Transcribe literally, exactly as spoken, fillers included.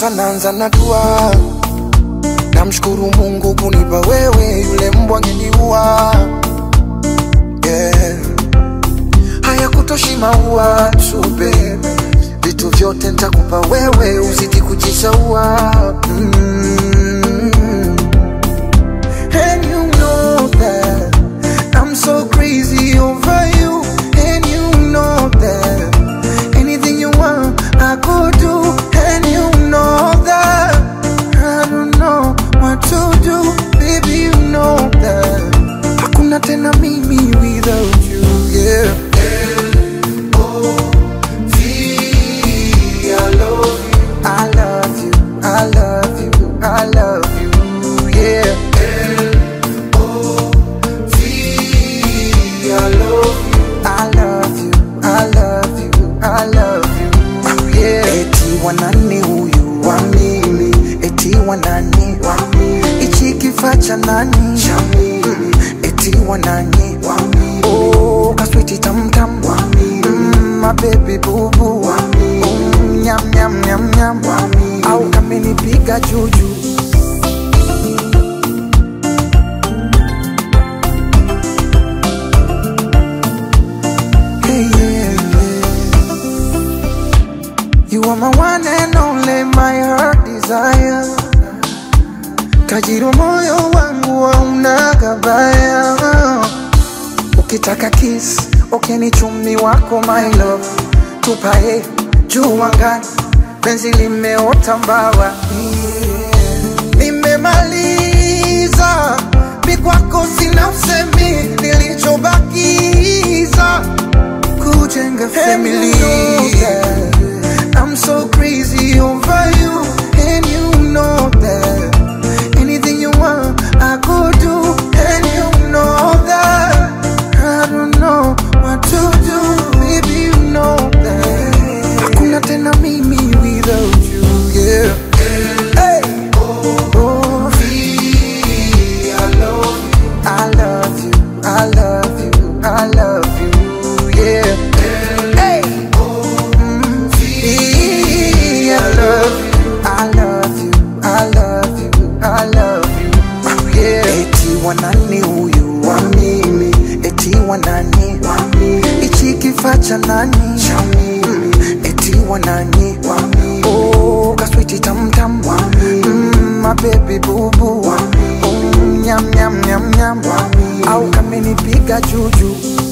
kwanza naanza na dua, namshukuru Mungu kunipa wewe, yule mbwa angeniua. Yeah. Haya kutoshi maua tu baby, vitu vyote nitakupa wewe, uzidi kujisaua. mm. And you know that I'm so crazy over you, and you know that anything you want I could do, and you know that I don't know what to do, baby you know that hakuna tena mimi without you. Yeah. L O V I love you, I love you, I love you, I love you. Yeah. L O V I love you, I love you, I love you, I love you. Yeah. Eti wanani huyu wa mimi, eti wanani wa mimi, ichi kifaa cha nani cha mimi, eti wanani wa mimi, oh kaswiti tam tam wa mimi, mm, my baby boo boo wa mimi, mm, nyam nyam nyam nyam wa mimi, au kamenipiga juju. Hey, yeah, yeah. You are my one and only, my heart desire. Tajiri moyo wangu hauna kabaya. Ukitaka kiss, okay ni chumi wako my love. Tupae juu angani, penzi limeota mbawa. Yeah. Nimemaliza, mi kwako sina usemi, nilichobakiza kujenga family. I'm so crazy over you, and you know that anything you want I could do, and you know that I don't know what to do, baby you know that hakuna tena mimi without you. Yeah. Hey. Oh, I love you, I love you, I love you, I love you. Yeah. Hey. Mm. I love you, I love you, I love you, I love you. Yeah. Eti wanani huyu wa mimi, eti wanani wa mimi, ichi kifaa cha nani cha mimi, eti wanani wa mimi, oh kaswiti tam tam wa mimi, mm, my baby boo boo wa mimi, oh nyam nyam nyam nyam wa mimi, au kamenipiga juju.